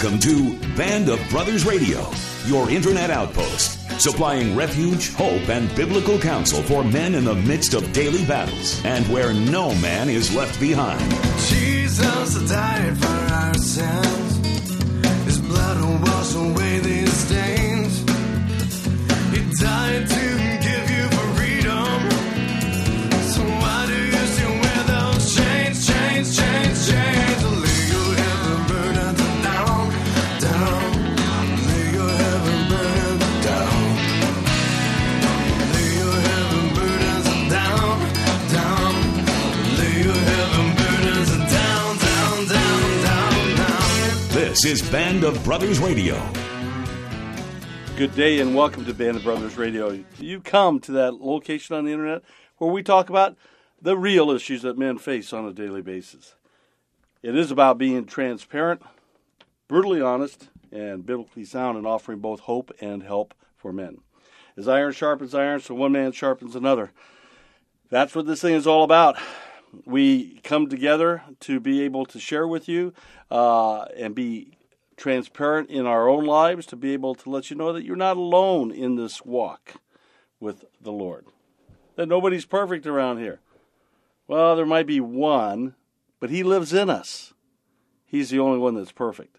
Welcome to Band of Brothers Radio, your internet outpost, supplying refuge, hope, and biblical counsel for men in the midst of daily battles, and where no man is left behind. Jesus died for our sins. His blood will wash away these stains. He died to give you freedom. So why do you still wear those chains, chains, chains, chains? Lay your heavy burdens down, down. Lay your heavy burdens down. Lay your heavy burdens down, down. Lay your heavy burdens down, down, down, down, down. This is Band of Brothers Radio. Good day and welcome to Band of Brothers Radio. You come to that location on the internet where we talk about the real issues that men face on a daily basis. It is about being transparent, brutally honest, and biblically sound in offering both hope and help for men. As iron sharpens iron, so one man sharpens another. That's what this thing is all about. We come together to be able to share with you and be transparent in our own lives, to be able to let you know that you're not alone in this walk with the Lord. That nobody's perfect around here. Well, there might be one, but he lives in us. He's the only one that's perfect.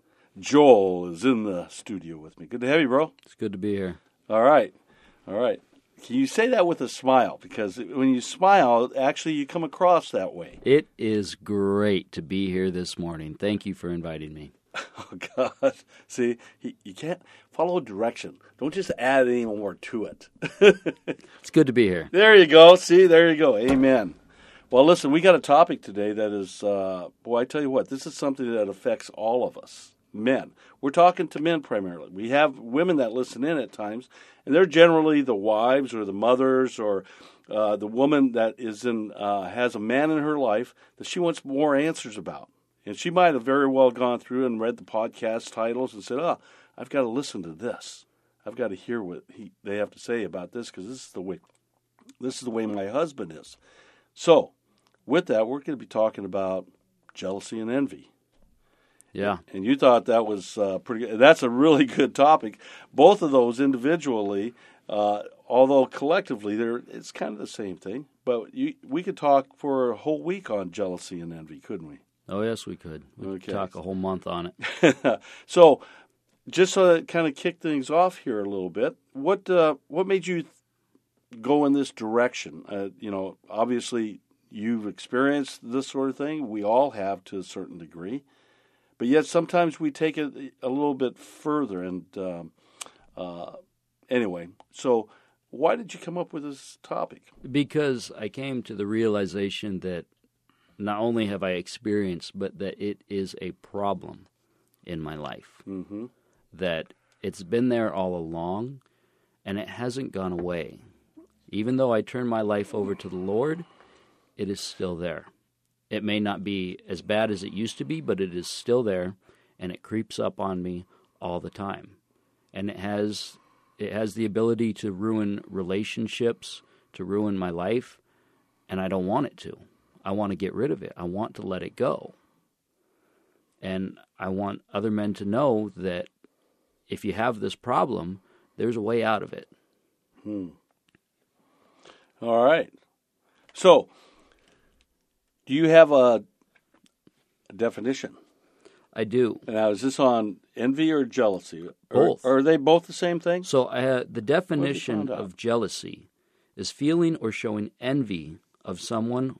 Joel is in the studio with me. Good to have you, bro. It's good to be here. All right. All right. Can you say that with a smile? Because when you smile, actually you come across that way. It is great to be here this morning. Thank you for inviting me. Oh, God. See, you can't follow direction. Don't just add any more to it. It's good to be here. There you go. See, there you go. Amen. Well, listen, we got a topic today that is, boy, I tell you what, this is something that affects all of us, men. We're talking to men primarily. We have women that listen in at times, and they're generally the wives or the mothers or the woman that is in has a man in her life that she wants more answers about. And she might have very well gone through and read the podcast titles and said, I've got to listen to this. I've got to hear what they have to say about this because this is the way my husband is. So, with that, we're going to be talking about jealousy and envy. Yeah. And you thought that was pretty good. That's a really good topic. Both of those individually, although collectively, it's kind of the same thing. But we could talk for a whole week on jealousy and envy, couldn't we? Oh, yes, we could. We could talk a whole month on it. So, just to kind of kick things off here a little bit, what made you go in this direction? Obviously, you've experienced this sort of thing. We all have to a certain degree. But yet sometimes we take it a little bit further. And anyway, so why did you come up with this topic? Because I came to the realization that not only have I experienced, but that it is a problem in my life. Mm-hmm. That it's been there all along, and it hasn't gone away. Even though I turned my life over to the Lord, it is still there. It may not be as bad as it used to be, but it is still there, and it creeps up on me all the time. And it has the ability to ruin relationships, to ruin my life, and I don't want it to. I want to get rid of it. I want to let it go. And I want other men to know that if you have this problem, there's a way out of it. All right. So, do you have a definition? I do. Now, is this on envy or jealousy? Both. Or are they both the same thing? So, the definition of jealousy is feeling or showing envy of someone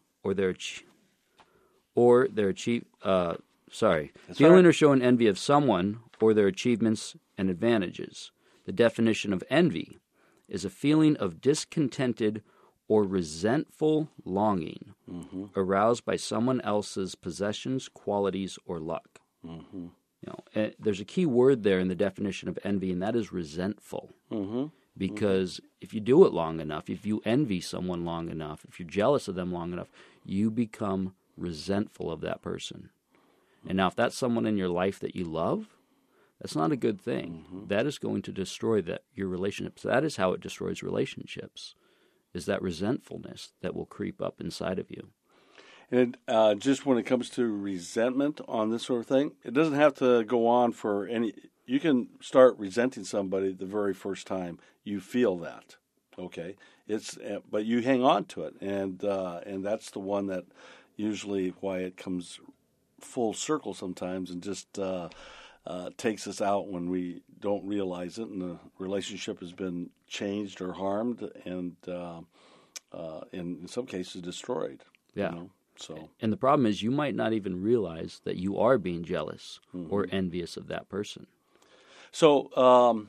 feeling or showing envy of someone or their achievements and advantages. The definition of envy is a feeling of discontented or resentful longing aroused by someone else's possessions, qualities, or luck. Mm-hmm. There's a key word there in the definition of envy, and that is resentful. Mm-hmm. Because if you do it long enough, if you envy someone long enough, if you're jealous of them long enough, you become resentful of that person. And now if that's someone in your life that you love, that's not a good thing. Mm-hmm. That is going to destroy your relationships. That is how it destroys relationships, is that resentfulness that will creep up inside of you. And just when it comes to resentment on this sort of thing, it doesn't have to go on for any. You can start resenting somebody the very first time you feel that. Okay, but you hang on to it, and that's the one that usually why it comes full circle sometimes, and just takes us out when we don't realize it, and the relationship has been changed or harmed, and in some cases destroyed. Yeah. You know? So, and the problem is you might not even realize that you are being jealous or envious of that person. So,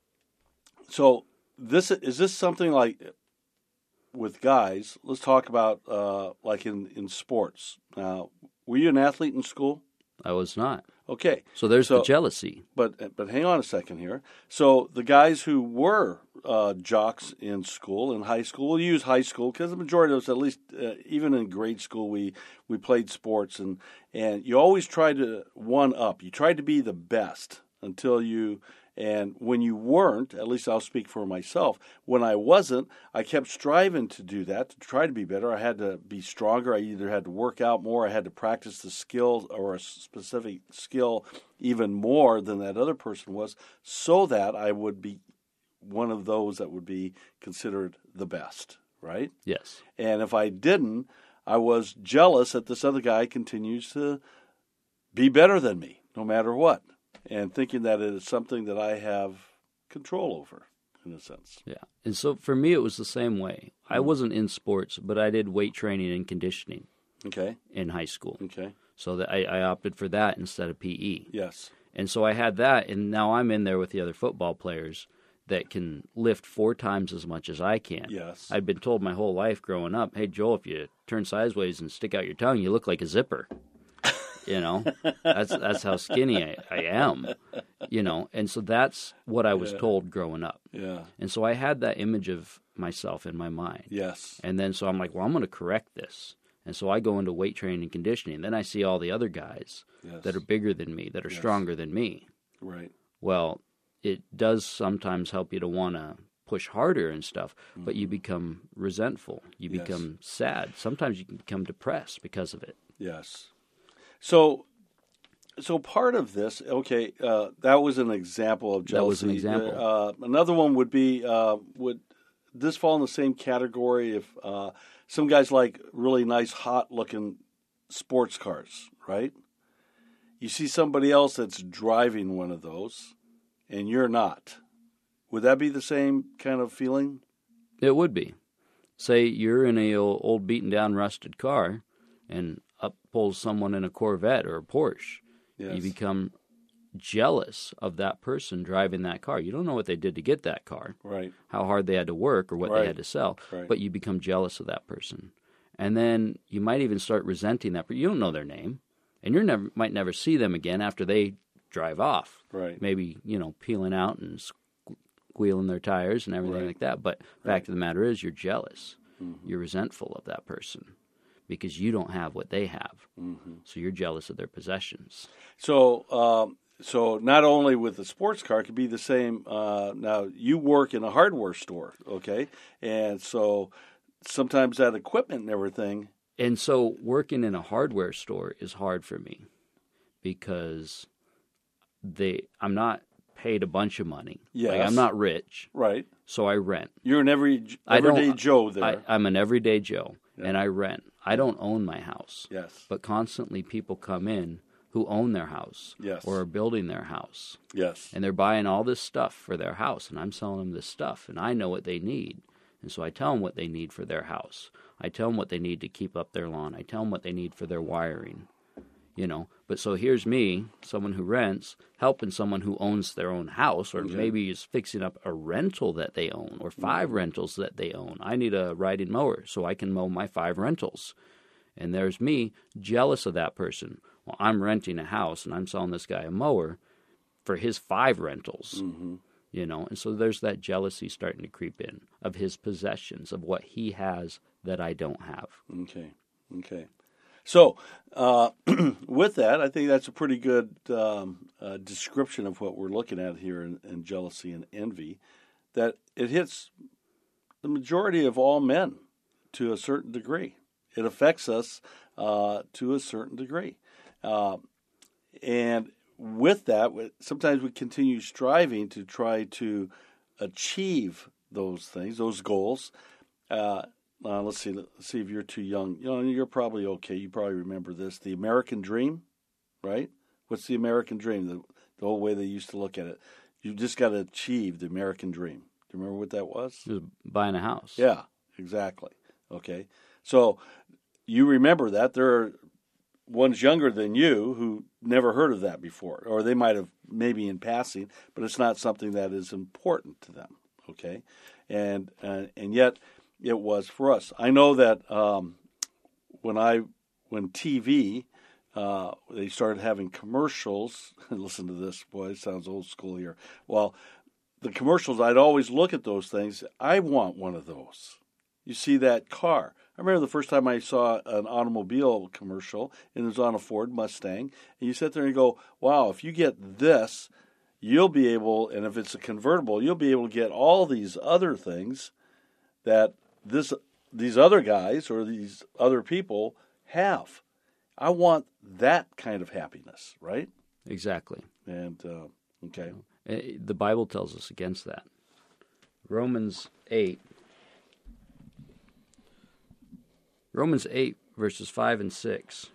is this something like with guys? Let's talk about like in sports. Now, were you an athlete in school? I was not. Okay. So there's the jealousy. But hang on a second here. So the guys who were jocks in school, in high school, we'll use high school because the majority of us, at least even in grade school, we played sports, and you always tried to one up. You tried to be the best until you. And when you weren't, at least I'll speak for myself, when I wasn't, I kept striving to do that, to try to be better. I had to be stronger. I either had to work out more, I had to practice the skill or a specific skill even more than that other person was, so that I would be one of those that would be considered the best, right? Yes. And if I didn't, I was jealous that this other guy continues to be better than me, no matter what. And thinking that it is something that I have control over, in a sense. Yeah. And so for me, it was the same way. I wasn't in sports, but I did weight training and conditioning in high school. Okay. So that I opted for that instead of PE. Yes. And so I had that, and now I'm in there with the other football players that can lift 4 times as much as I can. Yes. I'd been told my whole life growing up, hey, Joel, if you turn sideways and stick out your tongue, you look like a zipper. You know, that's how skinny I am, you know. And so that's what I was told growing up. Yeah. And so I had that image of myself in my mind. Yes. And then so I'm like, well, I'm going to correct this. And so I go into weight training and conditioning. Then I see all the other guys that are bigger than me, that are stronger than me. Right. Well, it does sometimes help you to want to push harder and stuff, but you become resentful. You become sad. Sometimes you can become depressed because of it. Yes. So part of this, that was an example of jealousy. That was an example. Another one would be, would this fall in the same category if some guys like really nice, hot-looking sports cars, right? You see somebody else that's driving one of those, and you're not. Would that be the same kind of feeling? It would be. Say you're in a old beaten-down, rusted car, and up pulls someone in a Corvette or a Porsche. Yes. You become jealous of that person driving that car. You don't know what they did to get that car, right? How hard they had to work or what they had to sell, but you become jealous of that person. And then you might even start resenting that person. You don't know their name, and you might never see them again after they drive off. Right. Maybe, peeling out and squealing their tires and everything like that. But fact of the matter is, you're jealous. Mm-hmm. You're resentful of that person, because you don't have what they have. Mm-hmm. So you're jealous of their possessions. So not only with the sports car, it could be the same. Now, you work in a hardware store, okay? And so sometimes that equipment and everything. And so working in a hardware store is hard for me because I'm not paid a bunch of money. Yes. Like, I'm not rich. Right. So I rent. You're an everyday Joe there. I'm an everyday Joe, and I rent. I don't own my house. Yes. But constantly people come in who own their house. Yes. Or are building their house. Yes. And they're buying all this stuff for their house, and I'm selling them this stuff, and I know what they need. And so I tell them what they need for their house. I tell them what they need to keep up their lawn. I tell them what they need for their wiring. But so here's me, someone who rents, helping someone who owns their own house, or maybe is fixing up a rental that they own, or 5 rentals that they own. I need a riding mower so I can mow my 5 rentals. And there's me, jealous of that person. Well, I'm renting a house, and I'm selling this guy a mower for his 5 rentals. Mm-hmm. And so there's that jealousy starting to creep in of his possessions, of what he has that I don't have. Okay. So, with that, I think that's a pretty good description of what we're looking at here in jealousy and envy, that it hits the majority of all men to a certain degree. It affects us to a certain degree. And with that, sometimes we continue striving to try to achieve those things, those goals. Let's see if you're too young. You're probably okay. You probably remember this. The American dream, right? What's the American dream? The old way they used to look at it. You just got to achieve the American dream. Do you remember what that was? It was buying a house. Yeah, exactly. Okay. So you remember that. There are ones younger than you who never heard of that before, or they might have maybe in passing, but it's not something that is important to them. Okay. And yet it was for us. I know that when TV, they started having commercials. Listen to this, boy, it sounds old school here. Well, the commercials, I'd always look at those things. I want one of those. You see that car. I remember the first time I saw an automobile commercial, and it was on a Ford Mustang, and you sit there and you go, wow, if you get this, you'll be able, and if it's a convertible, you'll be able to get all these other things that these other guys or these other people have. I want that kind of happiness, right? Exactly. And, okay. The Bible tells us against that. Romans 8, verses 5 and 6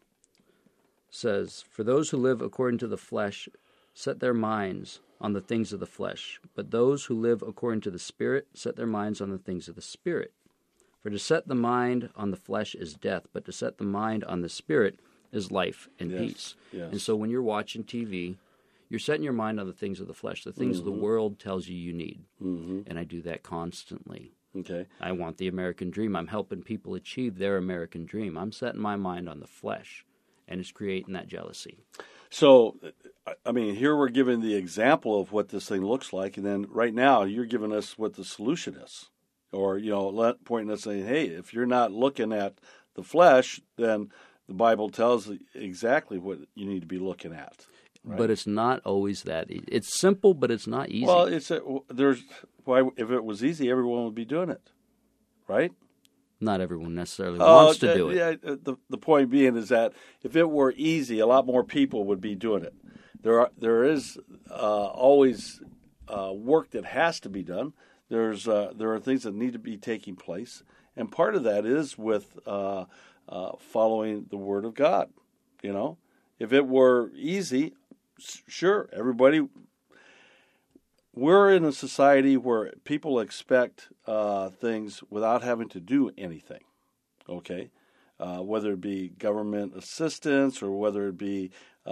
says, "For those who live according to the flesh set their minds on the things of the flesh, but those who live according to the Spirit set their minds on the things of the Spirit. For to set the mind on the flesh is death, but to set the mind on the Spirit is life and peace." Yes. And so when you're watching TV, you're setting your mind on the things of the flesh, the things of the world tells you need. And I do that constantly. Okay. I want the American dream. I'm helping people achieve their American dream. I'm setting my mind on the flesh, and it's creating that jealousy. So, I mean, here we're giving the example of what this thing looks like, and then right now you're giving us what the solution is. Or, pointing us saying, hey, if you're not looking at the flesh, then the Bible tells exactly what you need to be looking at. Right? But it's not always that easy. It's simple, but it's not easy. Well, if it was easy, everyone would be doing it, right? Not everyone necessarily wants to do it. Yeah, the point being is that if it were easy, a lot more people would be doing it. There is always work that has to be done. There are things that need to be taking place, and part of that is with following the Word of God. If it were easy, sure, everybody. We're in a society where people expect things without having to do anything. Okay, whether it be government assistance or whether it be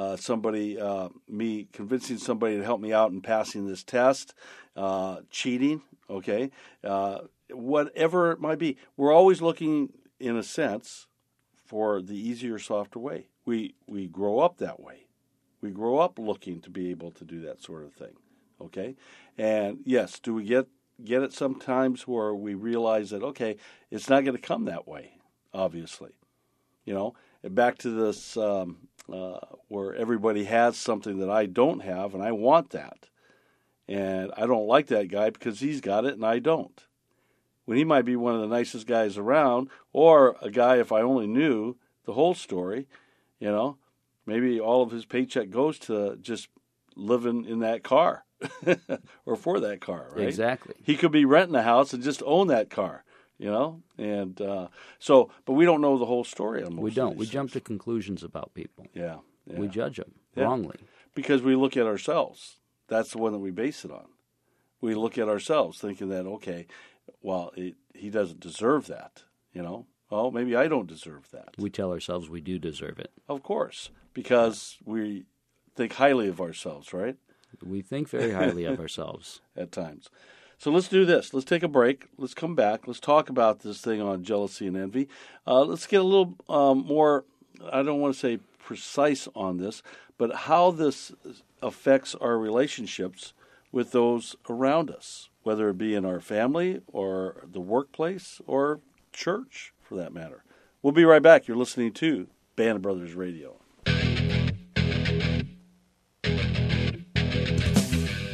me convincing somebody to help me out in passing this test, cheating. Okay, whatever it might be, we're always looking, in a sense, for the easier, softer way. We grow up that way. We grow up looking to be able to do that sort of thing. Okay, and yes, do we get it sometimes where we realize that okay, it's not going to come that way. Obviously, back to this where everybody has something that I don't have, and I want that, and I don't like that guy because he's got it and I don't. When he might be one of the nicest guys around, or a guy, if I only knew the whole story, maybe all of his paycheck goes to just living in that car or for that car, right? Exactly. He could be renting a house and just own that car, and but we don't know the whole story. We don't. We jump to conclusions about people. Yeah. We judge them wrongly. Because we look at ourselves. That's the one that we base it on. We look at ourselves thinking that, okay, well, he doesn't deserve that, Well, maybe I don't deserve that. We tell ourselves we do deserve it. Of course, because we think highly of ourselves, right? We think very highly of ourselves. At times. So let's do this. Let's take a break. Let's come back. Let's talk about this thing on jealousy and envy. Let's get a little more, I don't want to say precise on this, but how this affects our relationships with those around us, whether it be in our family or the workplace or church, for that matter. We'll be right back. You're listening to Band of Brothers Radio.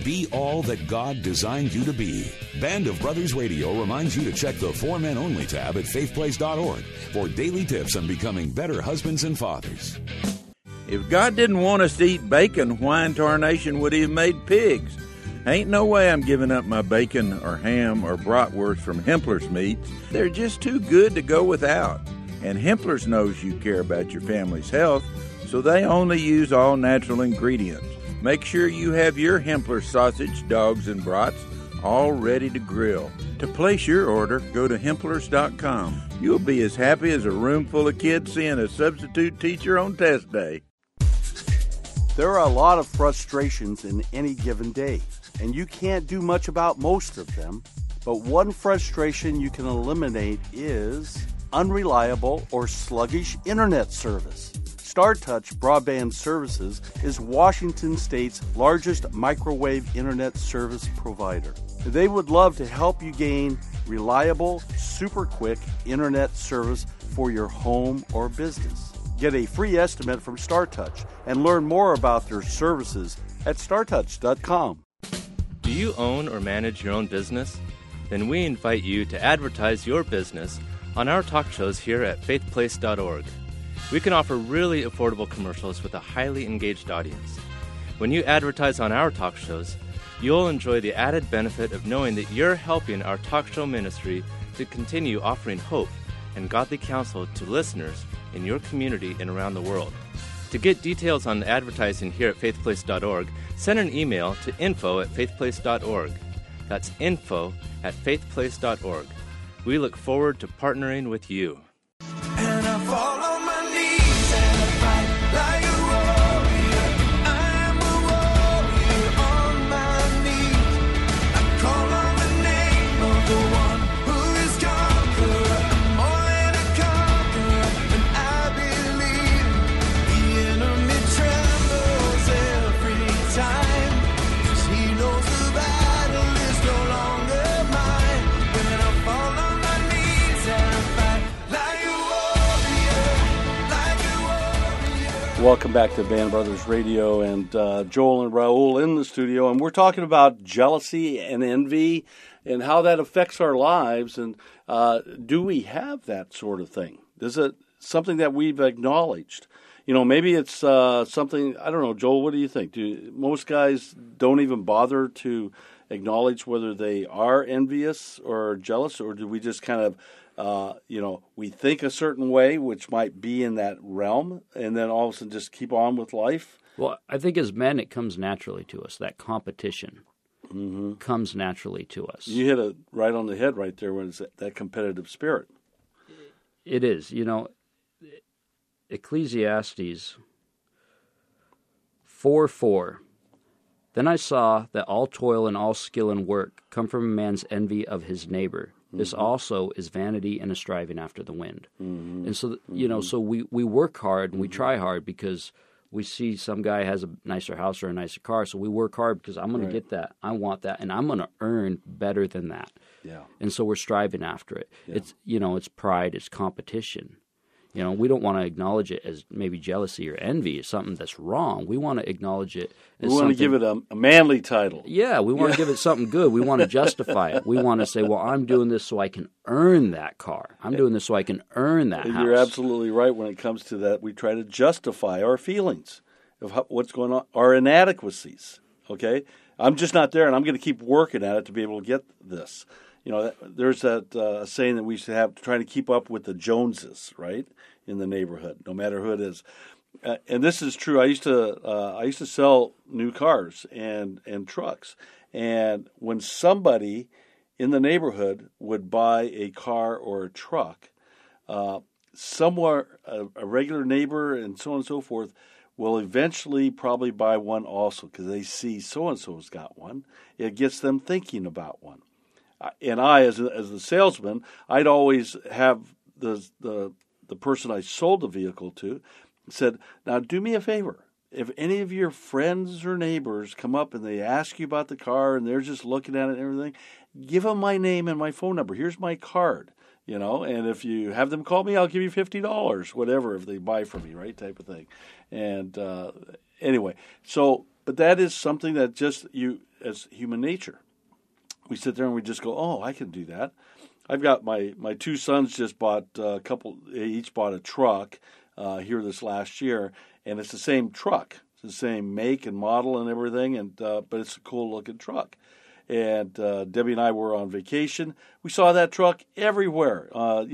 Be all that God designed you to be. Band of Brothers Radio reminds you to check the For Men Only tab at faithplace.org for daily tips on becoming better husbands and fathers. If God didn't want us to eat bacon, why in tarnation would he have made pigs? Ain't no way I'm giving up my bacon or ham or bratwurst from Hempler's Meats. They're just too good to go without. And Hempler's knows you care about your family's health, so they only use all natural ingredients. Make sure you have your Hempler sausage, dogs, and brats all ready to grill. To place your order, go to Hemplers.com. You'll be as happy as a room full of kids seeing a substitute teacher on test day. There are a lot of frustrations in any given day, and you can't do much about most of them. But one frustration you can eliminate is unreliable or sluggish internet service. StarTouch Broadband Services is Washington State's largest microwave internet service provider. They would love to help you gain reliable, super quick internet service for your home or business. Get a free estimate from StarTouch and learn more about their services at startouch.com. Do you own or manage your own business? Then we invite you to advertise your business on our talk shows here at faithplace.org. We can offer really affordable commercials with a highly engaged audience. When you advertise on our talk shows, you'll enjoy the added benefit of knowing that you're helping our talk show ministry to continue offering hope and godly counsel to listeners in your community and around the world. To get details on advertising here at faithplace.org, send an email to info@faithplace.org. That's info@faithplace.org. We look forward to partnering with you. And I fall on my knees and I fight like a warrior. I'm a warrior on my knees. I call on the name of the one who is conqueror. I'm more than a conqueror, and I believe the enemy trembles every time, 'cause he knows the battle is no longer mine. When I fall on my knees and I fight like a Welcome back to Band Brothers Radio, and Joel and Raul in the studio, and we're talking about jealousy and envy and how that affects our lives, and do we have that sort of thing? Is it something that we've acknowledged? You know, maybe it's something, I don't know, Joel, what do you think? Do most guys don't even bother to acknowledge whether they are envious or jealous, or do we just kind of we think a certain way, which might be in that realm, and then all of a sudden just keep on with life? Well, I think as men, it comes naturally to us. That competition comes naturally to us. You hit it right on the head right there when it's that competitive spirit. It is. You know, Ecclesiastes 4:4. Then I saw that all toil and all skill and work come from a man's envy of his neighbor. This also is vanity and a striving after the wind. And so, so we work hard and we try hard because we see some guy has a nicer house or a nicer car. So we work hard because I'm going to get that. I want that. And I'm going to earn better than that. Yeah. And so we're striving after it. Yeah. It's pride, it's competition. We don't want to acknowledge it as maybe jealousy or envy. It's something that's wrong. We want to acknowledge it as we want to give it a manly title. Yeah, we want to give it something good. We want to justify it. We want to say, well, I'm doing this so I can earn that car. I'm doing this so I can earn that house. You're absolutely right when it comes to that. We try to justify our feelings of what's going on, our inadequacies, okay? I'm just not there, and I'm going to keep working at it to be able to get this. There's that saying that we should have, trying to keep up with the Joneses, right, in the neighborhood, no matter who it is. And this is true. I used to sell new cars and trucks, and when somebody in the neighborhood would buy a car or a truck, somewhere a regular neighbor and so on and so forth will eventually probably buy one also because they see so and so's got one. It gets them thinking about one. And I, as the salesman, I'd always have the person I sold the vehicle to said, now do me a favor. If any of your friends or neighbors come up and they ask you about the car and they're just looking at it and everything, give them my name and my phone number. Here's my card, and if you have them call me, I'll give you $50, whatever, if they buy from me, right, type of thing. And anyway, so But that is something that just as human nature, we sit there and we just go, oh, I can do that. I've got my two sons just bought they each bought a truck here this last year, and it's the same truck. It's the same make and model and everything, and but it's a cool looking truck. And Debbie and I were on vacation. We saw that truck everywhere.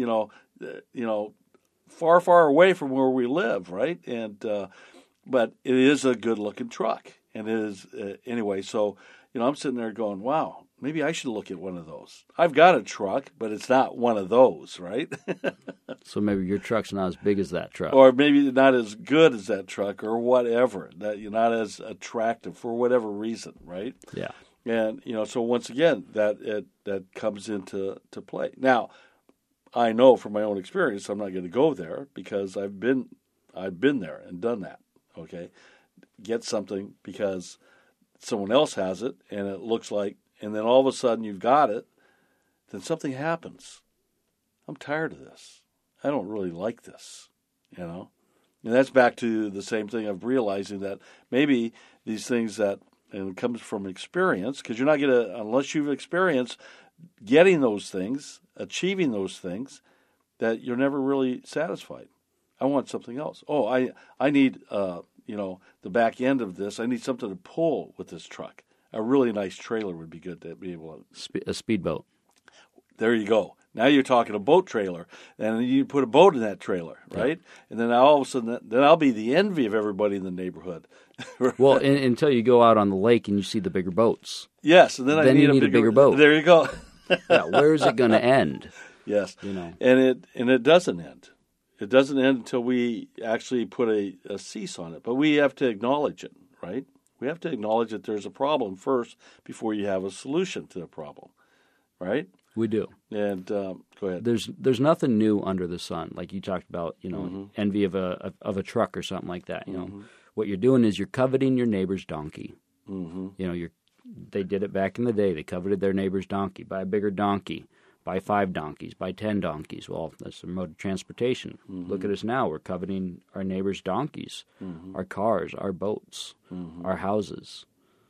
Far, far away from where we live, right? And but it is a good looking truck, and it is anyway. So I'm sitting there going, wow, maybe I should look at one of those. I've got a truck, but it's not one of those, right? So maybe your truck's not as big as that truck. Or maybe not as good as that truck or whatever. That you're not as attractive for whatever reason, right? Yeah. And, so once again, that comes into play. Now, I know from my own experience I'm not going to go there because I've been there and done that, okay? Get something because someone else has it and it looks like, and then all of a sudden you've got it, then something happens. I'm tired of this. I don't really like this, And that's back to the same thing of realizing that maybe these things and it comes from experience, because you're not going to, unless you've experienced getting those things, achieving those things, that you're never really satisfied. I want something else. Oh, I need, the back end of this. I need something to pull with this truck. A really nice trailer would be good to be able to. A speedboat. There you go. Now you're talking a boat trailer, and you put a boat in that trailer, right? Yeah. And then all of a sudden, then I'll be the envy of everybody in the neighborhood. Well, until you go out on the lake and you see the bigger boats. Yes, and then I need a bigger boat. There you go. Yeah, where is it going to end? Yes, and it doesn't end. It doesn't end until we actually put a cease on it. But we have to acknowledge it, right? We have to acknowledge that there's a problem first before you have a solution to the problem, right? We do. And go ahead. There's nothing new under the sun, like you talked about. Envy of a truck or something like that. What you're doing is you're coveting your neighbor's donkey. Mm-hmm. They did it back in the day. They coveted their neighbor's donkey. Buy a bigger donkey. Buy 5 donkeys. Buy 10 donkeys. Well, that's a mode of transportation. Mm-hmm. Look at us now. We're coveting our neighbor's donkeys, our cars, our boats, our houses.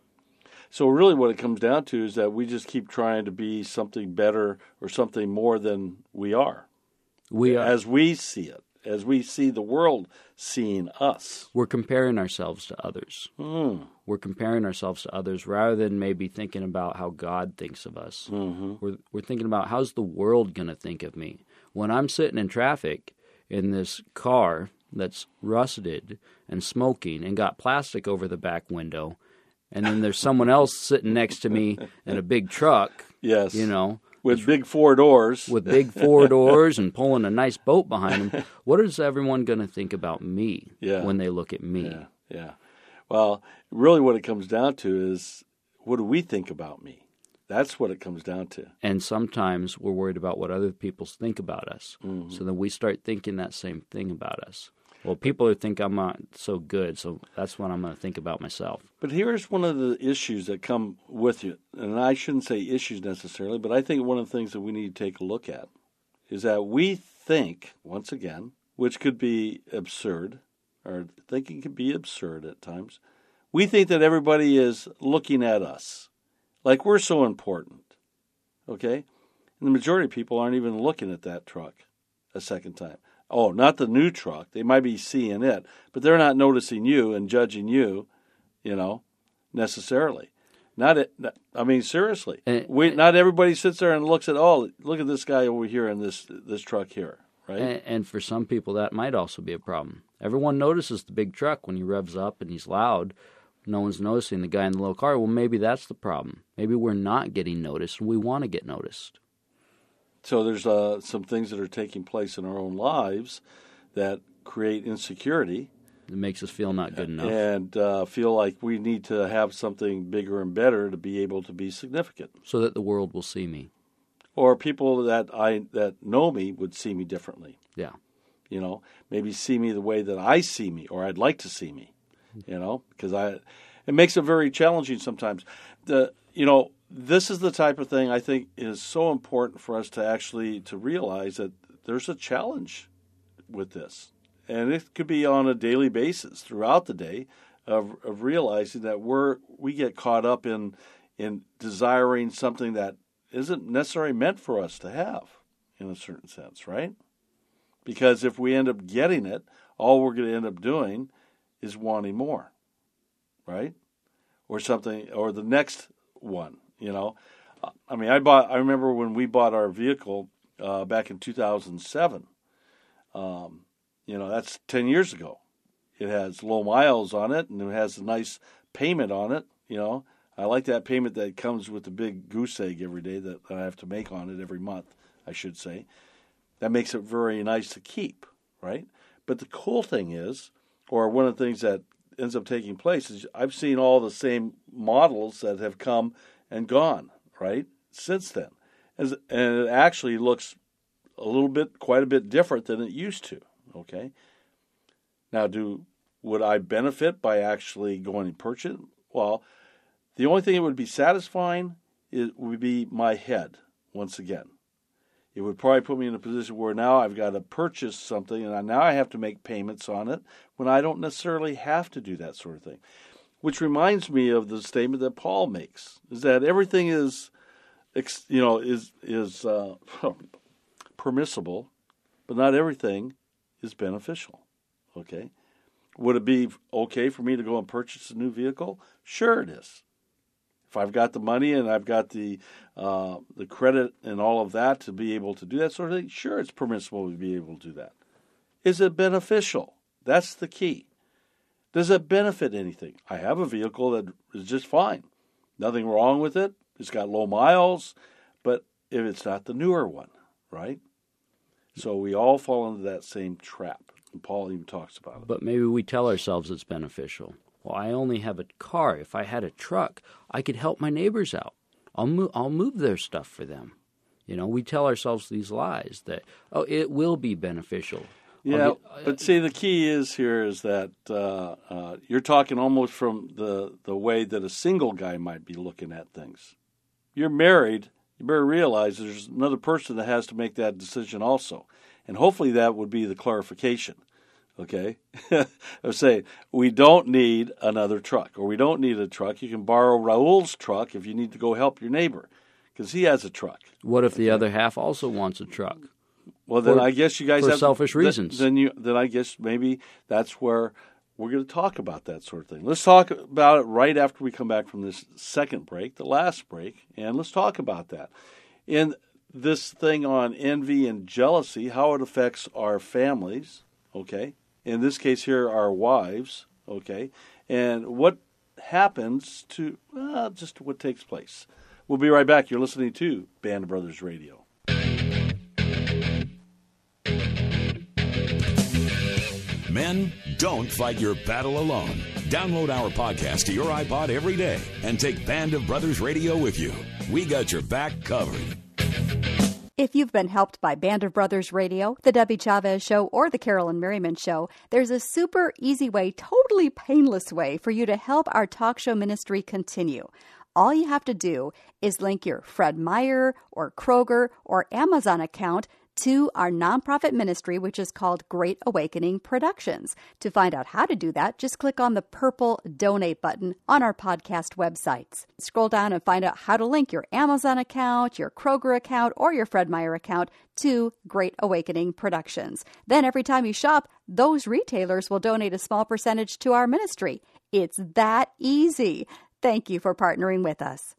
So really what it comes down to is that we just keep trying to be something better or something more than we are. We are. As we see it, as we see the world seeing us. We're comparing ourselves to others. We're comparing ourselves to others rather than maybe thinking about how God thinks of us. We're thinking about how's the world going to think of me. When I'm sitting in traffic in this car that's rusted and smoking and got plastic over the back window, and then there's someone else sitting next to me in a big truck. Yes. With big 4 doors. With big 4 doors and pulling a nice boat behind them. What is everyone going to think about me when they look at me? Yeah. Well, really what it comes down to is, what do we think about me? That's what it comes down to. And sometimes we're worried about what other people think about us. So then we start thinking that same thing about us. Well, people think I'm not so good, so that's what I'm going to think about myself. But here's one of the issues that come with you, and I shouldn't say issues necessarily, but I think one of the things that we need to take a look at is that we think, once again, which could be absurd, or thinking can be absurd at times, we think that everybody is looking at us like we're so important, okay? And the majority of people aren't even looking at that truck a second time. Oh, not the new truck. They might be seeing it, but they're not noticing you and judging you, necessarily. Seriously. Not everybody sits there and looks at, look at this guy over here in this truck here, right? And for some people, that might also be a problem. Everyone notices the big truck when he revs up and he's loud. No one's noticing the guy in the little car. Well, maybe that's the problem. Maybe we're not getting noticed and we want to get noticed. So there's some things that are taking place in our own lives that create insecurity. It makes us feel not good enough. And feel like we need to have something bigger and better to be able to be significant. So that the world will see me. Or people that know me would see me differently. Yeah. Maybe see me the way that I see me, or I'd like to see me. Because it makes it very challenging sometimes. This is the type of thing I think is so important for us to realize that there's a challenge with this. And it could be on a daily basis throughout the day of realizing that we get caught up in desiring something that isn't necessarily meant for us to have, in a certain sense, right? Because if we end up getting it, all we're going to end up doing is wanting more, right? Or something, or the next one, you know. I mean, I remember when we bought our vehicle back in 2007. You know, that's 10 years ago. It has low miles on it, and it has a nice payment on it, you know. I like that payment that comes with the big goose egg every day that I have to make on it every month, I should say. That makes it very nice to keep, right? But the cool thing is, or one of the things that ends up taking place, is I've seen all the same models that have come and gone, right, since then. And it actually looks quite a bit different than it used to, okay? Now, would I benefit by actually going and purchase it? Well, the only thing that would be satisfying would be my head, once again. It would probably put me in a position where now I've got to purchase something, and now I have to make payments on it when I don't necessarily have to do that sort of thing. Which reminds me of the statement that Paul makes, is that everything is permissible, but not everything is beneficial. Okay? Would it be okay for me to go and purchase a new vehicle? Sure it is. If I've got the money and I've got the credit and all of that to be able to do that sort of thing, sure, it's permissible to be able to do that. Is it beneficial? That's the key. Does it benefit anything? I have a vehicle that is just fine. Nothing wrong with it. It's got low miles, but if it's not the newer one, right? So we all fall into that same trap. And Paul even talks about it. But maybe we tell ourselves it's beneficial. Well, I only have a car. If I had a truck, I could help my neighbors out. I'll move their stuff for them. You know, we tell ourselves these lies that, it will be beneficial. Yeah, but see, the key is that you're talking almost from the way that a single guy might be looking at things. You're married, you better realize there's another person that has to make that decision also. And hopefully that would be the clarification. Okay? I say, we don't need another truck, or we don't need a truck. You can borrow Raul's truck if you need to go help your neighbor, because he has a truck. What if the other half also wants a truck? Well, then I guess you guys for have selfish reasons. Then I guess maybe that's where we're going to talk about that sort of thing. Let's talk about it right after we come back from this second break, the last break, and let's talk about that. In this thing on envy and jealousy, how it affects our families, okay? In this case here, our wives, okay? And what happens to, just what takes place. We'll be right back. You're listening to Band of Brothers Radio. Men, don't fight your battle alone. Download our podcast to your iPod every day and take Band of Brothers Radio with you. We got your back covered. If you've been helped by Band of Brothers Radio, The Debbie Chavez Show, or The Carolyn Merriman Show, there's a super easy way, totally painless way for you to help our talk show ministry continue. All you have to do is link your Fred Meyer or Kroger or Amazon account to our nonprofit ministry, which is called Great Awakening Productions. To find out how to do that, just click on the purple donate button on our podcast websites. Scroll down and find out how to link your Amazon account, your Kroger account, or your Fred Meyer account to Great Awakening Productions. Then every time you shop, those retailers will donate a small percentage to our ministry. It's that easy. Thank you for partnering with us.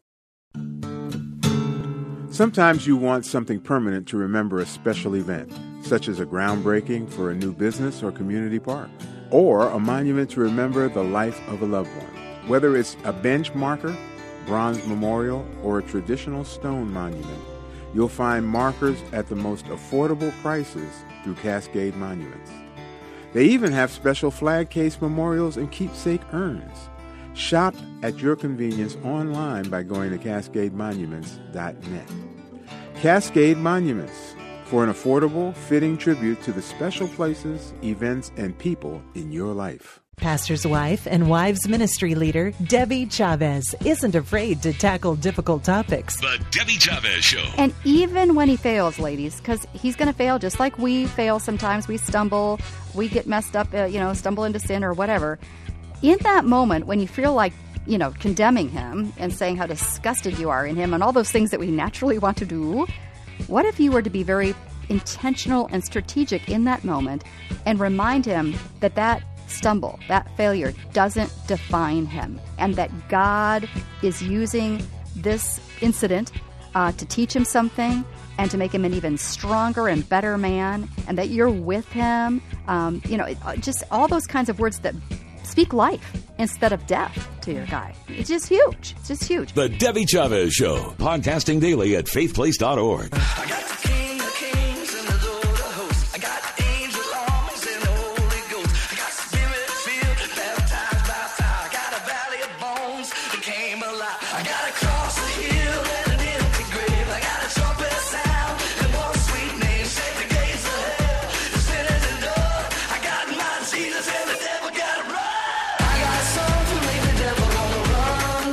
Sometimes you want something permanent to remember a special event, such as a groundbreaking for a new business or community park, or a monument to remember the life of a loved one. Whether it's a bench marker, bronze memorial, or a traditional stone monument, you'll find markers at the most affordable prices through Cascade Monuments. They even have special flag case memorials and keepsake urns. Shop at your convenience online by going to CascadeMonuments.net. Cascade Monuments, for an affordable, fitting tribute to the special places, events, and people in your life. Pastor's wife and wives ministry leader Debbie Chavez isn't afraid to tackle difficult topics. The Debbie Chavez Show. And even when he fails, ladies, because he's going to fail just like we fail sometimes. We stumble, we get messed up, stumble into sin or whatever. in that moment when you feel like, condemning him and saying how disgusted you are in him and all those things that we naturally want to do, what if you were to be very intentional and strategic in that moment and remind him that that stumble, that failure doesn't define him, and that God is using this incident to teach him something and to make him an even stronger and better man, and that you're with him, just all those kinds of words that speak life instead of death to your guy. It's just huge. It's just huge. The Debbie Chavez Show, podcasting daily at faithplace.org. I got the King of Kings and the Lord of Hosts. I got angel armies and the Holy Ghost. I got spirit-filled, baptized by fire. I got a valley of bones that came alive. I got a cross, a hill, and an empty grave. I got a trumpet sound and one sweet name. Shake the gates of hell, the sinners and done. I got my Jesus and the devil got to run. I got a song to make the devil wanna run.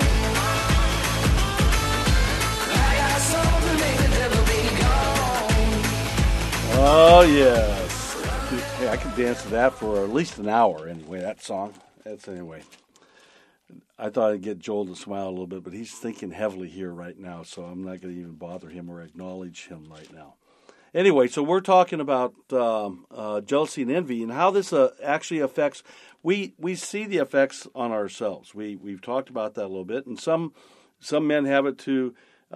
I got a song to make the devil be gone. Oh, yes. Hey, I could dance to that for at least an hour anyway, that song. Anyway. I thought I'd get Joel to smile a little bit, but he's thinking heavily here right now, so I'm not going to even bother him or acknowledge him right now. Anyway, so we're talking about jealousy and envy and how this actually affects. We see the effects on ourselves. We've talked about that a little bit, and some men have it to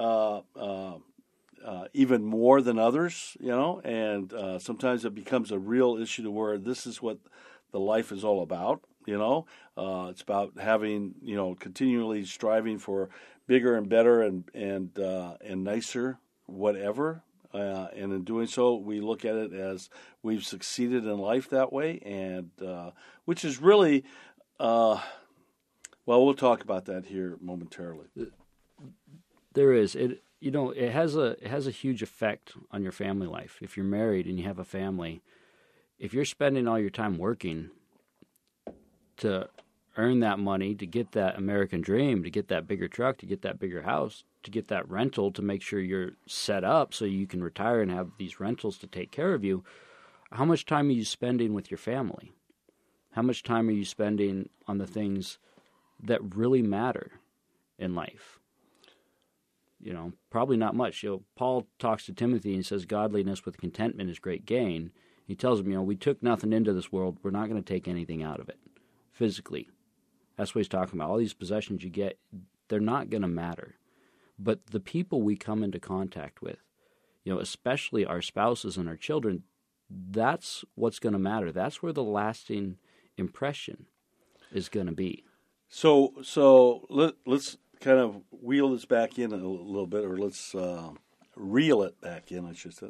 even more than others, and sometimes it becomes a real issue to where this is what the life is all about. It's about having, continually striving for bigger and better and nicer, whatever. And in doing so, we look at it as we've succeeded in life that way, and which is really, well, we'll talk about that here momentarily. There is it. It has a huge effect on your family life. If you're married and you have a family, if you're spending all your time working to earn that money, to get that American dream, to get that bigger truck, to get that bigger house, to get that rental, to make sure you're set up so you can retire and have these rentals to take care of you, how much time are you spending with your family? How much time are you spending on the things that really matter in life? Probably not much. Paul talks to Timothy and says, godliness with contentment is great gain. He tells him, we took nothing into this world. We're not going to take anything out of it physically. That's what he's talking about. All these possessions you get, they're not going to matter. But the people we come into contact with, especially our spouses and our children, that's what's going to matter. That's where the lasting impression is going to be. So let's kind of wheel this back in a little bit, or let's reel it back in, I should say.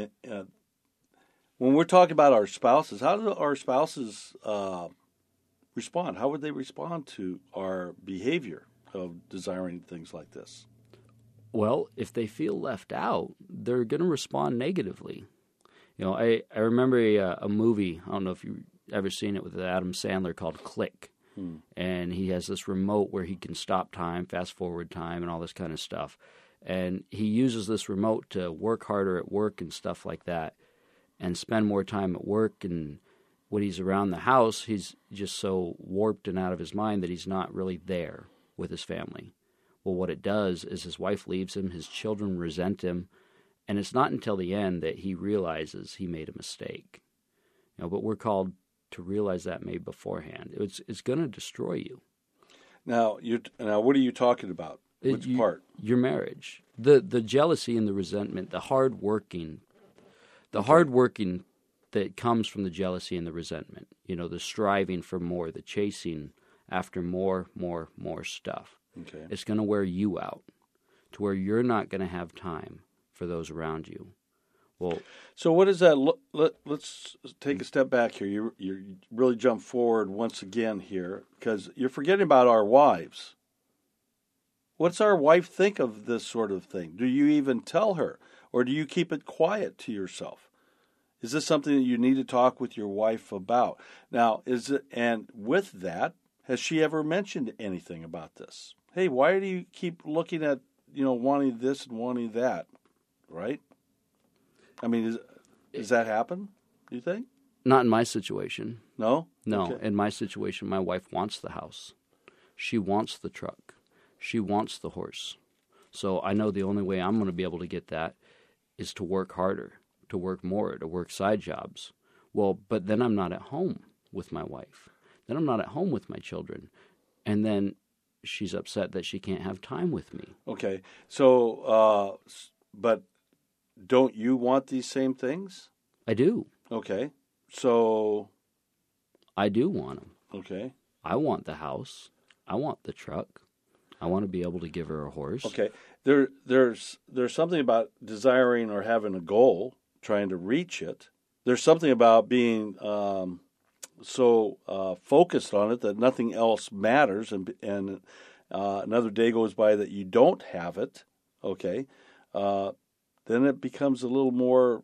When we're talking about our spouses, how do our spouses respond? How would they respond to our behavior of desiring things like this? Well, if they feel left out, they're going to respond negatively. I remember a movie, I don't know if you've ever seen it, with Adam Sandler called Click. And he has this remote where he can stop time, fast forward time, and all this kind of stuff. And he uses this remote to work harder at work and stuff like that, and spend more time at work. And when he's around the house, he's just so warped and out of his mind that he's not really there with his family. Well, what it does is his wife leaves him, his children resent him, and it's not until the end that he realizes he made a mistake. But we're called to realize that maybe beforehand. It's going to destroy you. Now, what are you talking about? Which part? Your marriage. The jealousy and the resentment, the hard working that comes from the jealousy and the resentment. The striving for more, the chasing after more stuff. Okay. It's going to wear you out to where you're not going to have time for those around you. Well, so what does that look? Let's take a step back here. You really jump forward once again here, because you're forgetting about our wives. What's our wife think of this sort of thing? Do you even tell her, or do you keep it quiet to yourself? Is this something that you need to talk with your wife about? Now, and with that, has she ever mentioned anything about this? Hey, why do you keep looking at, wanting this and wanting that, right? I mean, does that happen, do you think? Not in my situation. No? No, Okay. in my situation, my wife wants the house. She wants the truck. She wants the horse. So I know the only way I'm going to be able to get that is to work harder, to work more, to work side jobs. Well, but then I'm not at home with my wife. Then I'm not at home with my children. And then she's upset that she can't have time with me. Okay. So, but don't you want these same things? I do. Okay. So, I do want them. okay. I want the house. I want the truck. I want to be able to give her a horse. Okay. There's something about desiring or having a goal, trying to reach it. There's something about being so focused on it that nothing else matters, and another day goes by that you don't have it. Okay. Then it becomes a little more.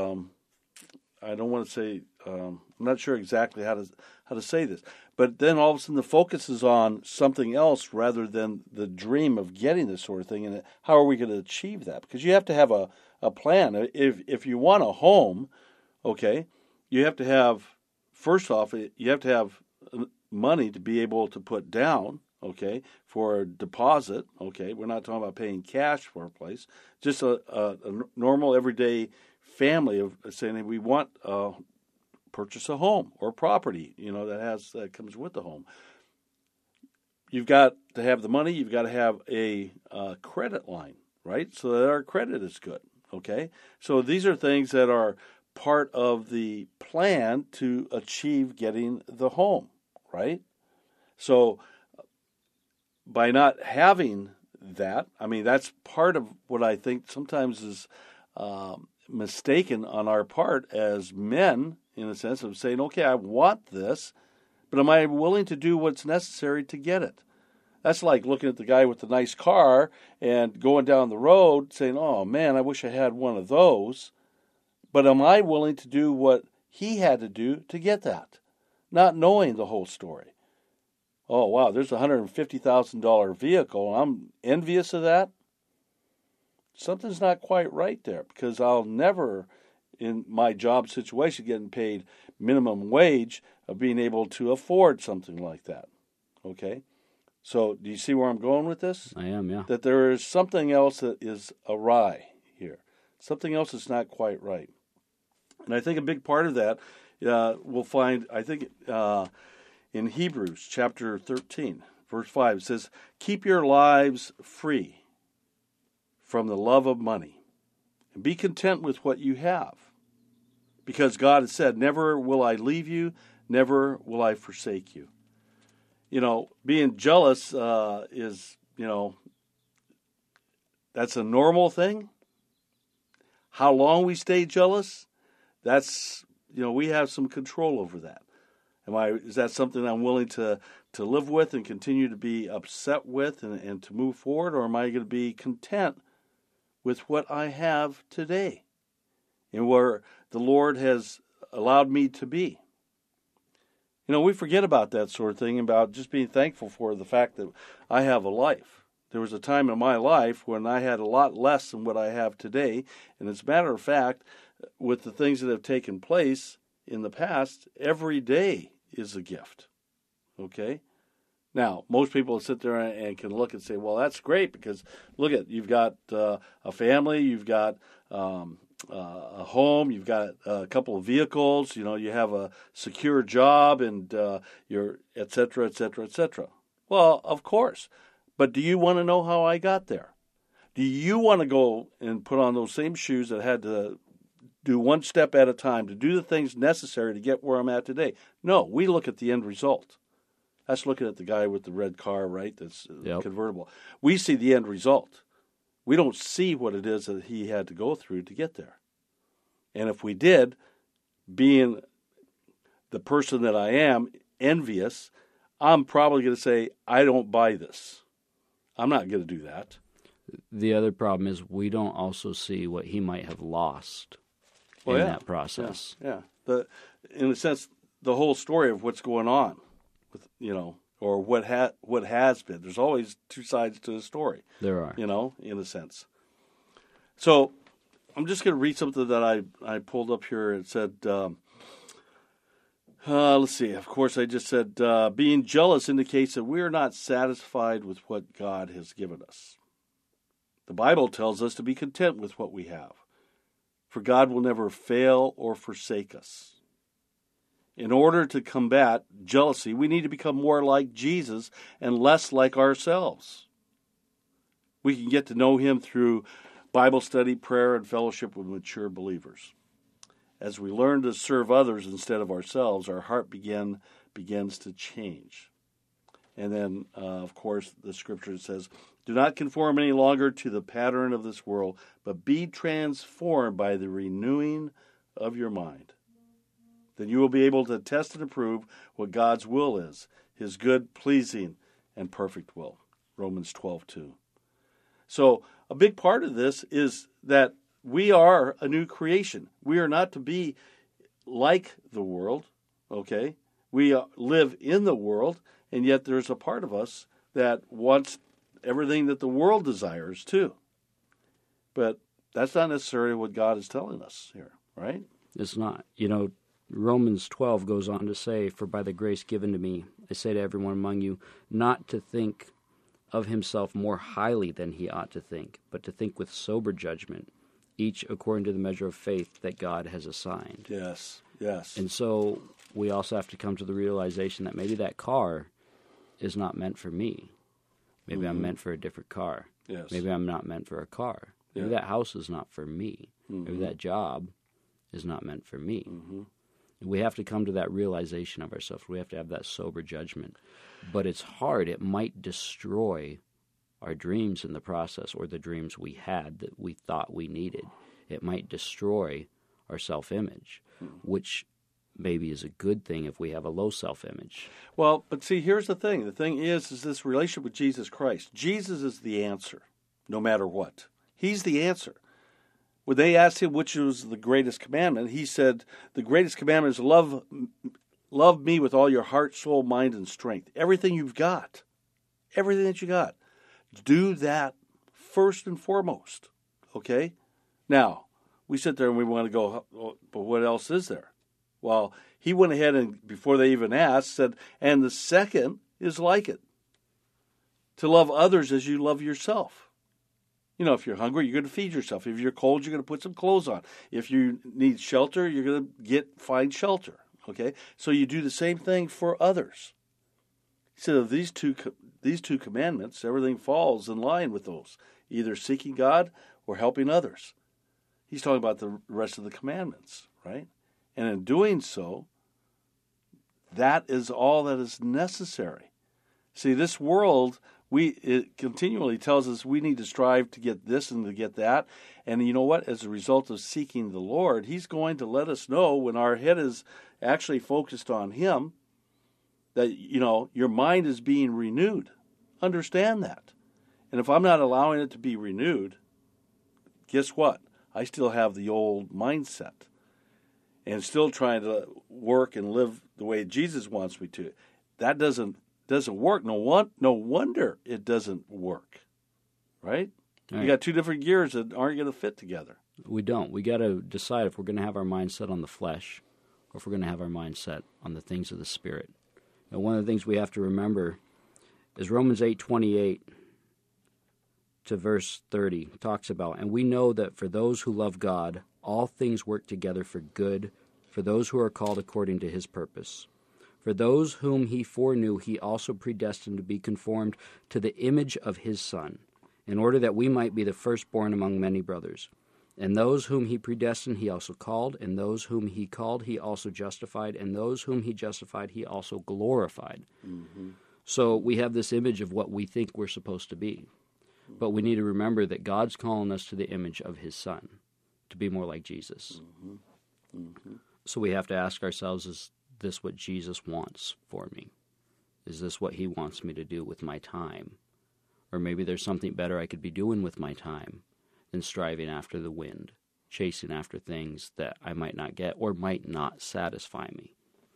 I don't want to say. I'm not sure exactly how to say this, but then all of a sudden the focus is on something else rather than the dream of getting this sort of thing. And how are we going to achieve that? Because you have to have a plan. If you want a home, okay, you have to have, first off, you have to have money to be able to put down, okay, for a deposit, okay. We're not talking about paying cash for a place. Just a normal everyday family of saying we want purchase a home or property, that comes with the home. You've got to have the money. You've got to have a credit line, right? So that our credit is good, okay? So these are things that are part of the plan to achieve getting the home, right? So by not having that, I mean, that's part of what I think sometimes is mistaken on our part as men, in a sense of saying, okay, I want this, but am I willing to do what's necessary to get it? That's like looking at the guy with the nice car and going down the road saying, oh man, I wish I had one of those. But am I willing to do what he had to do to get that? Not knowing the whole story. Oh, wow, there's a $150,000 vehicle, and I'm envious of that. Something's not quite right there, because I'll never, in my job situation, getting paid minimum wage, of being able to afford something like that. Okay? So do you see where I'm going with this? I am, yeah. That there is something else that is awry here. Something else that's not quite right. And I think a big part of that we'll find, I think, in Hebrews chapter 13, verse 5, it says, keep your lives free from the love of money, and be content with what you have. Because God has said, never will I leave you, never will I forsake you. Being jealous is, that's a normal thing. How long we stay jealous, that's, we have some control over that. Is that something I'm willing to live with and continue to be upset with and to move forward, or am I going to be content with what I have today and where the Lord has allowed me to be? We forget about that sort of thing, about just being thankful for the fact that I have a life. There was a time in my life when I had a lot less than what I have today, and as a matter of fact, with the things that have taken place in the past, every day is a gift, okay? Now, most people sit there and can look and say, well, that's great because, look you've got a family, you've got a home, you've got a couple of vehicles, you have a secure job, and you're et cetera, et cetera, et cetera. Well, of course. But do you want to know how I got there? Do you want to go and put on those same shoes that had to do one step at a time to do the things necessary to get where I'm at today? No, we look at the end result. That's looking at the guy with the red car, right, that's convertible. We see the end result. We don't see what it is that he had to go through to get there. And if we did, being the person that I am, envious, I'm probably going to say, I don't buy this. I'm not going to do that. The other problem is we don't also see what he might have lost in that process. Yeah. In a sense, the whole story of what's going on, with or what has been. There's always two sides to the story. There are. In a sense. So I'm just going to read something that I pulled up here. It said, Let's see. Of course, I just said being jealous indicates that we are not satisfied with what God has given us. The Bible tells us to be content with what we have, for God will never fail or forsake us. In order to combat jealousy, we need to become more like Jesus and less like ourselves. We can get to know Him through Bible study, prayer, and fellowship with mature believers. As we learn to serve others instead of ourselves, our heart begins to change. And then, of course, the Scripture says, "Do not conform any longer to the pattern of this world, but be transformed by the renewing of your mind. Then you will be able to test and approve what God's will is, His good, pleasing, and perfect will." Romans 12:2. So a big part of this is that we are a new creation. We are not to be like the world, okay? We live in the world, and yet there's a part of us that wants everything that the world desires too. But that's not necessarily what God is telling us here, right? It's not. Romans 12 goes on to say, "For by the grace given to me, I say to everyone among you, not to think of himself more highly than he ought to think, but to think with sober judgment, each according to the measure of faith that God has assigned." Yes. And so we also have to come to the realization that maybe that car is not meant for me. Maybe I'm meant for a different car. Yes. Maybe I'm not meant for a car. Maybe that house is not for me. Maybe that job is not meant for me. We have to come to that realization of ourselves. We have to have that sober judgment. But it's hard. It might destroy our dreams in the process, or the dreams we had that we thought we needed. It might destroy our self-image, which maybe is a good thing if we have a low self-image. Well, but see, here's the thing. The thing is this relationship with Jesus Christ. Jesus is the answer, no matter what. He's the answer. When they asked him which was the greatest commandment, he said, the greatest commandment is love me with all your heart, soul, mind, and strength. Everything you've got. Everything that you got. Do that first and foremost. Okay? Now, we sit there and we want to go, oh, but what else is there? Well, he went ahead and, before they even asked, said, and the second is like it. To love others as you love yourself. If you're hungry, you're going to feed yourself. If you're cold, you're going to put some clothes on. If you need shelter, you're going to find shelter. Okay? So you do the same thing for others. So of these two commandments, everything falls in line with those. Either seeking God or helping others. He's talking about the rest of the commandments, right? And in doing so, that is all that is necessary. See, this world, it continually tells us we need to strive to get this and to get that. And you know what? As a result of seeking the Lord, He's going to let us know when our head is actually focused on Him that, your mind is being renewed. Understand that. And if I'm not allowing it to be renewed, guess what? I still have the old mindset and still trying to work and live the way Jesus wants me to. That doesn't work. No wonder it doesn't work, right? You got two different gears that aren't going to fit together. We don't. We got to decide if we're going to have our mind set on the flesh or if we're going to have our mind set on the things of the Spirit. Now, one of the things we have to remember is Romans 8:28 to verse 30 talks about, and we know that for those who love God, all things work together for good, for those who are called according to His purpose. For those whom He foreknew, He also predestined to be conformed to the image of His Son, in order that we might be the firstborn among many brothers. And those whom He predestined, He also called, and those whom He called, He also justified, and those whom He justified, He also glorified. Mm-hmm. So we have this image of what we think we're supposed to be. But we need to remember that God's calling us to the image of His Son, to be more like Jesus. Mm-hmm. Mm-hmm. So we have to ask ourselves, is this what Jesus wants for me? Is this what He wants me to do with my time? Or maybe there's something better I could be doing with my time than striving after the wind, chasing after things that I might not get or might not satisfy me.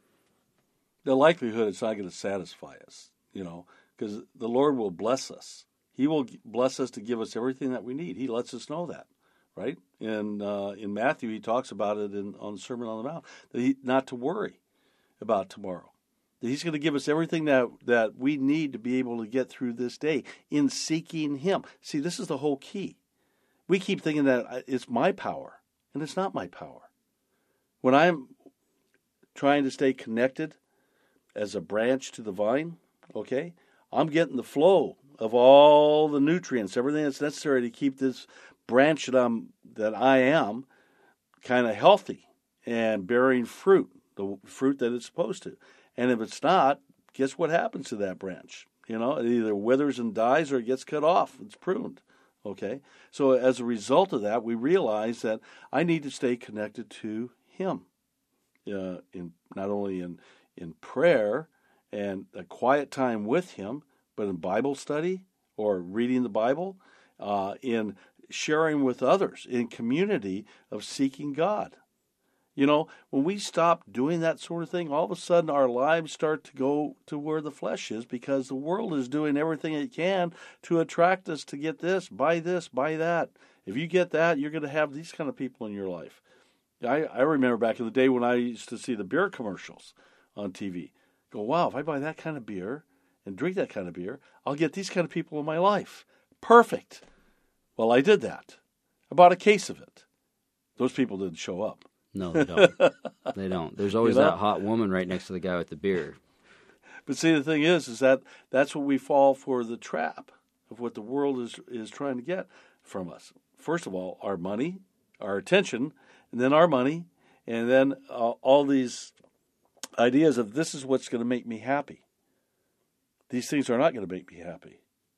The likelihood it's not going to satisfy us, because the Lord will bless us. He will bless us to give us everything that we need. He lets us know that, right? In Matthew, He talks about it on the Sermon on the Mount, that not to worry. about tomorrow. That He's going to give us everything that we need to be able to get through this day in seeking Him. See, this is the whole key. We keep thinking that it's my power, and it's not my power. When I'm trying to stay connected as a branch to the vine, okay, I'm getting the flow of all the nutrients, everything that's necessary to keep this branch that I am kind of healthy and bearing fruit, the fruit that it's supposed to. And if it's not, guess what happens to that branch? You know, it either withers and dies or it gets cut off. It's pruned. Okay? So as a result of that, we realize that I need to stay connected to Him. Not only in prayer and a quiet time with Him, but in Bible study or reading the Bible, in sharing with others, in community of seeking God. You know, when we stop doing that sort of thing, all of a sudden our lives start to go to where the flesh is, because the world is doing everything it can to attract us to get this, buy that. If you get that, you're going to have these kind of people in your life. I remember back in the day when I used to see the beer commercials on TV. Go, wow, if I buy that kind of beer and drink that kind of beer, I'll get these kind of people in my life. Perfect. Well, I did that. I bought a case of it. Those people didn't show up. No, they don't. They don't. There's always that hot woman right next to the guy with the beer. But see, the thing is that that's what we fall for, the trap of what the world is trying to get from us. First of all, our money, our attention, and then our money, and then all these ideas of this is what's going to make me happy. These things are not going to make me happy.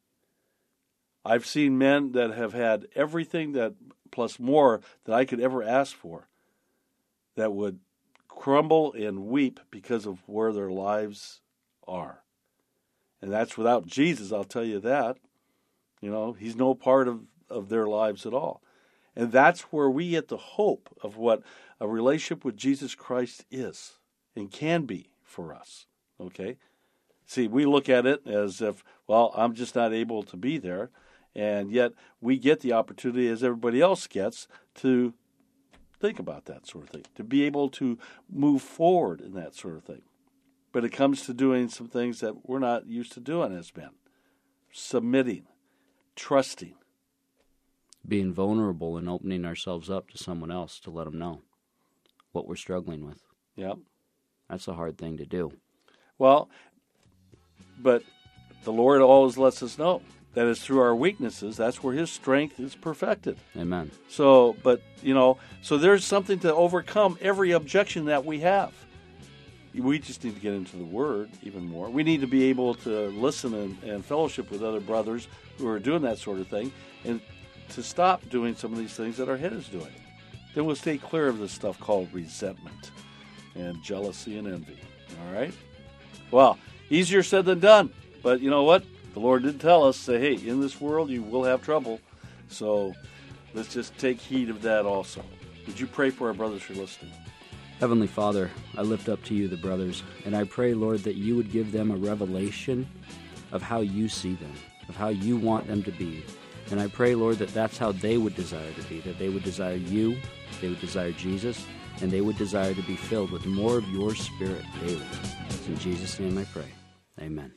I've seen men that have had everything that plus more that I could ever ask for, that would crumble and weep because of where their lives are. And that's without Jesus, I'll tell you that. You know, He's no part of their lives at all. And that's where we get the hope of what a relationship with Jesus Christ is and can be for us. Okay? See, we look at it as if, well, I'm just not able to be there. And yet we get the opportunity, as everybody else gets, to think about that sort of thing, to be able to move forward in that sort of thing. But it comes to doing some things that we're not used to doing as men. Submitting, trusting. Being vulnerable and opening ourselves up to someone else to let them know what we're struggling with. Yep. That's a hard thing to do. Well, but the Lord always lets us know that it's through our weaknesses, that's where His strength is perfected. Amen. So, but, so there's something to overcome every objection that we have. We just need to get into the Word even more. We need to be able to listen and fellowship with other brothers who are doing that sort of thing, and to stop doing some of these things that our head is doing. Then we'll stay clear of this stuff called resentment and jealousy and envy. All right? Well, easier said than done. But you know what? The Lord did tell us, say, hey, in this world you will have trouble. So let's just take heed of that also. Would you pray for our brothers who are listening? Heavenly Father, I lift up to you the brothers, and I pray, Lord, that you would give them a revelation of how you see them, of how you want them to be. And I pray, Lord, that that's how they would desire to be, that they would desire you, they would desire Jesus, and they would desire to be filled with more of your Spirit daily. It's in Jesus' name I pray. Amen.